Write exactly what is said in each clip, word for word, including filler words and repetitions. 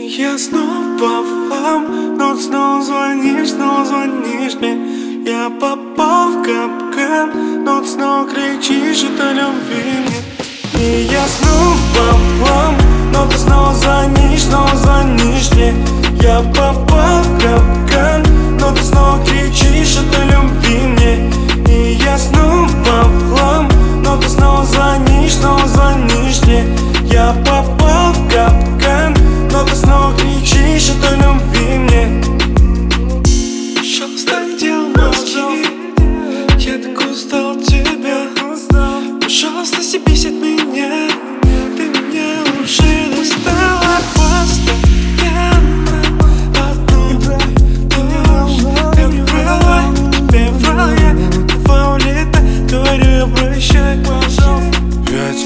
Я снова в хлам, но ты снова звонишь, снова звонишь мне. Я попал в капкан, но ты снова кричишь это любви мне. И я снова в хлам, но ты снова звонишь, снова звонишь мне. Я попал в капкан, но ты снова кричишь это любви мне. И я снова в хлам, но ты снова звонишь, снова звонишь мне. Я попал в капкан, но ты снова кричишь это любви мне. Пожалуйста, не делай мозги, я так устал от тебя. Пожалуйста, съебись от меня, ты меня уже достала. Постоянно одну ты Ты мне врала, тебе врал я, давай улетай, говорю я прощай, пожалуйста. Пять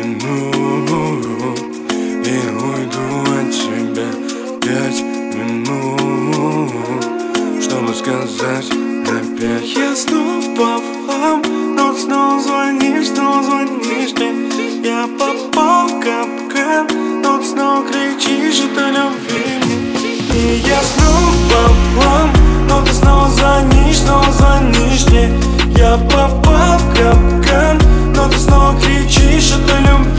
минут и уйду от тебя. Пять минут, чтобы сказать опять. Я снова в хлам, но ты снова звонишь, снова звонишь мне. Я попал в капкан, но ты снова кричишь это любви мне. И я снова в хлам, но ты снова звонишь, снова звонишь мне. Я попал в капкан, но ты снова кричишь это любви.